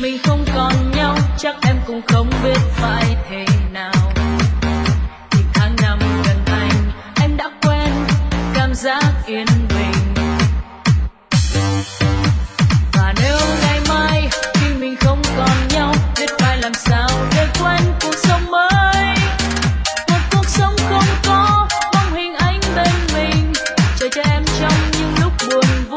mình không còn nhau, chắc em cũng không biết phải thế nào. Thì tháng năm gần anh, em đã quen cảm giác yên bình. Và nếu ngày mai khi mình không còn nhau, biết phải làm sao để quên cuộc sống mới. Một cuộc sống không có bóng hình anh bên mình, chờ cho em trong những lúc buồn